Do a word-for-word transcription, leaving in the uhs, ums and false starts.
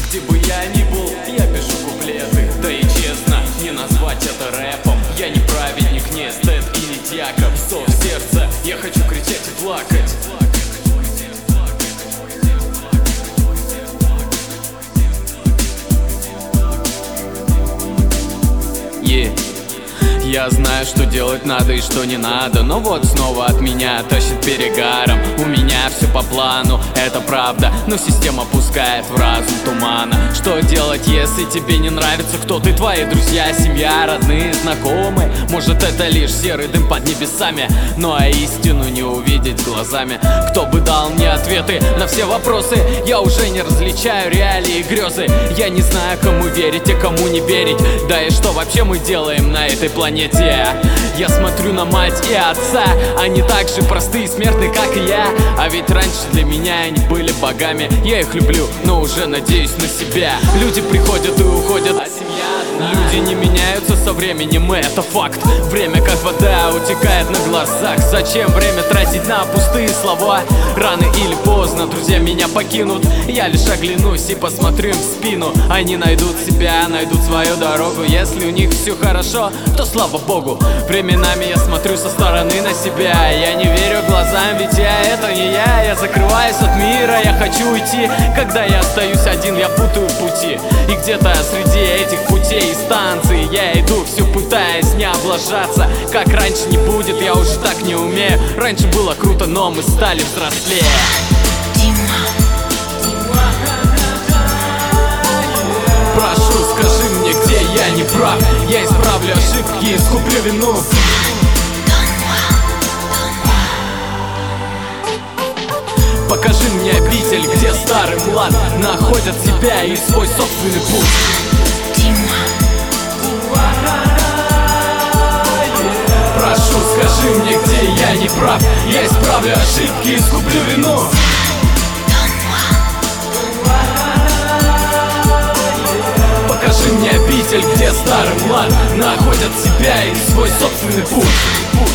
Где бы я ни был, я пишу куплеты. Да и честно, не назвать это рэпом. Я не праведник, не эстет и не дьяков. Зов сердца, я хочу кричать и плакать. Yeah. Я знаю, что делать надо и что не надо, но вот снова от меня тащит перегаром. У меня все по плану, это правда, но система пускает в разум тумана. Что делать, если тебе не нравится, кто ты, твои друзья, семья, родные, знакомые? Может, это лишь серый дым под небесами, ну а истину не увидеть глазами. Кто бы дал мне ответы на все вопросы? Я уже не различаю реалии и грезы. Я не знаю, кому верить, а кому не верить. Да и что вообще мы делаем на этой планете? Я смотрю на мать и отца, они так же простые и смертны, как и я. А ведь раньше для меня они были богами. Я их люблю, но уже надеюсь на себя. Люди приходят и уходят, а семья одна. Люди не меняются со временем, это факт. Время как вода утекает на глазах. Зачем время тратить на пустые слова? Рано или поздно друзья меня покинут. Я лишь оглянусь и посмотрю им в спину. Они найдут себя, найдут свою дорогу. Если у них все хорошо, то слава богу. Временами я смотрю со стороны на себя. Я не верю глазам, ведь я это не я. Я закрываюсь от мира, я хочу уйти. Когда я остаюсь один, я путаю пути. И где-то среди этих путей и станций я иду, все пытаясь не облажаться. Как раньше не будет, я уже так не умею. Раньше было круто, но мы стали взрослее. Прошу, скажи мне, где я не прав. Я исправлю ошибки и искуплю вину. Покажи мне обитель, где старый млад находят себя и свой собственный путь. Прошу, скажи мне, где я не прав. Я исправлю ошибки и искуплю вину. Покажи мне обитель, где старый млад находят себя и свой собственный путь.